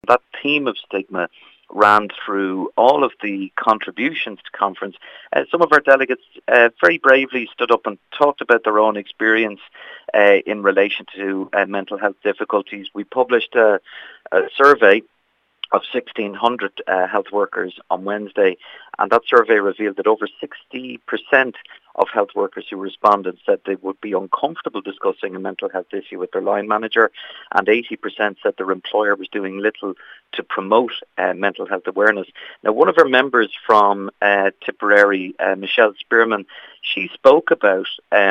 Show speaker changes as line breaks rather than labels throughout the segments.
That theme of stigma ran through all of the contributions to conference. Some of our delegates very bravely stood up and talked about their own experience in relation to mental health difficulties. We published a survey of 1,600 health workers on Wednesday, and that survey revealed that over 60% of health workers who responded said they would be uncomfortable discussing a mental health issue with their line manager, and 80% said their employer was doing little to promote mental health awareness. Now, one of our members from Tipperary, Michelle Spearman, she spoke about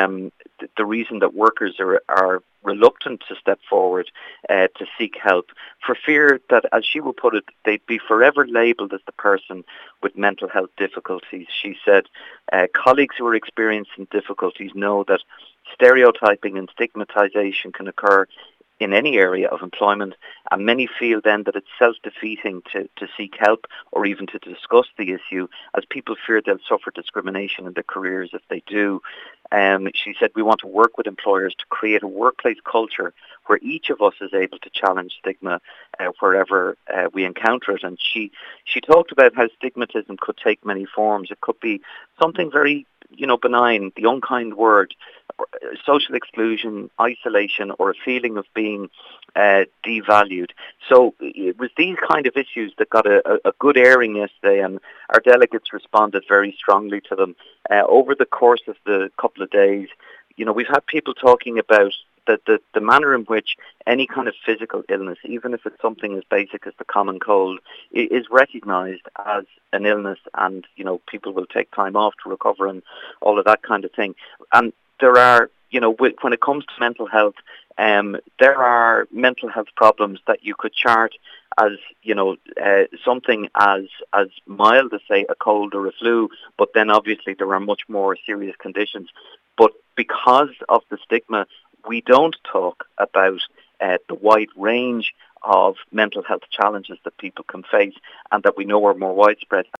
the reason that workers are reluctant to step forward to seek help, for fear that, as she would put it, they'd be forever labelled as the person with mental health difficulties. She said colleagues who are experiencing difficulties know that stereotyping and stigmatisation can occur in any area of employment, and many feel then that it's self-defeating to seek help or even to discuss the issue, as people fear they'll suffer discrimination in their careers if they do. She said, we want to work with employers to create a workplace culture where each of us is able to challenge stigma wherever we encounter it. And she talked about how stigmatism could take many forms. It could be something very benign, the unkind word, social exclusion, isolation, or a feeling of being devalued. So it was these kind of issues that got a good airing yesterday, and our delegates responded very strongly to them. Over the course of the couple of days, we've had people talking about the manner in which any kind of physical illness, even if it's something as basic as the common cold, is recognised as an illness, and people will take time off to recover and all of that kind of thing. And there are, when it comes to mental health, there are mental health problems that you could chart as, something as mild as, say, a cold or a flu, but then obviously there are much more serious conditions. But because of the stigma, we don't talk about the wide range of mental health challenges that people can face and that we know are more widespread.